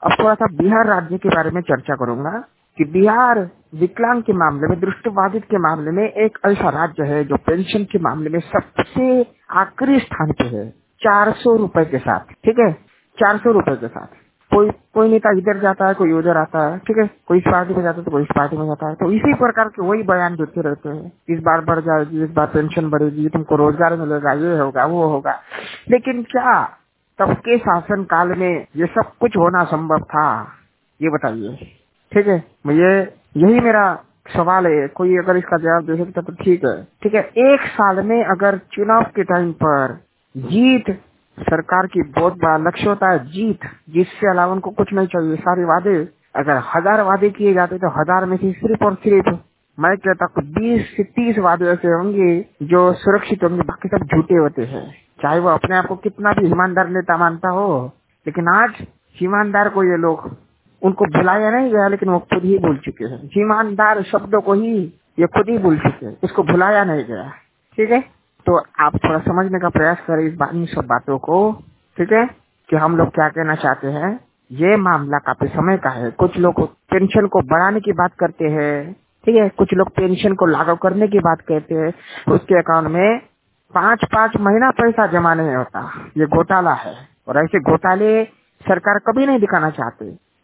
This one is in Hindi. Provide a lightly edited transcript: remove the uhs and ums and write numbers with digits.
अब थोड़ा सा बिहार राज्य के बारे में चर्चा करूंगा कि बिहार विकलांग के मामले में, दृष्टिबाधित के मामले में एक ऐसा राज्य है जो पेंशन के मामले में सबसे आखिरी स्थान पे है, 400 रुपए के साथ। ठीक है, 400 रुपए के साथ। कोई कोई नेता इधर जाता है, कोई उधर आता है। ठीक है, कोई इस पार्टी में जाता है तो कोई इस पार्टी में जाता है, तो इसी प्रकार के वही बयान देते रहते हैं, इस बार बढ़ जाएगी, इस बार पेंशन बढ़ेगी, तुमको रोजगार मिलेगा, ये होगा वो होगा। लेकिन क्या तब के शासन काल में ये सब कुछ होना संभव था? ये बताइए। ठीक है, यही मेरा सवाल है। कोई अगर इसका जवाब दे सकता तो ठीक है। ठीक है, एक साल में अगर चुनाव के टाइम पर जीत सरकार की बहुत बड़ा लक्ष्य होता है, जीत, जिससे अलावा उनको कुछ नहीं चाहिए। सारे वादे, अगर 1000 वादे किए जाते तो 1000 में से सिर्फ और सिर्फ मैं कहता हूँ 20 से 30 वादे ऐसे होंगे जो सुरक्षित होंगे, बाकी सब झूठे होते हैं। चाहे वो अपने आप को कितना भी ईमानदार नेता मानता हो, लेकिन आज ईमानदार को ये लोग, उनको भुलाया नहीं गया, लेकिन वो खुद ही भूल चुके हैं। ईमानदार शब्दों को ही ये खुद ही भूल चुके हैं, इसको भुलाया नहीं गया। ठीक है, तो आप थोड़ा समझने का प्रयास करें इन सब बातों को। ठीक है, कि हम लोग क्या कहना चाहते हैं। ये मामला काफी समय का है। कुछ लोग पेंशन को बढ़ाने की बात करते हैं, ठीक है, कुछ लोग पेंशन को लागू करने की बात कहते हैं, उसके अकाउंट में 5-5 महीना पैसा जमा नहीं होता। ये घोटाला है, और ऐसे घोटाले सरकार कभी नहीं दिखाना चाहते।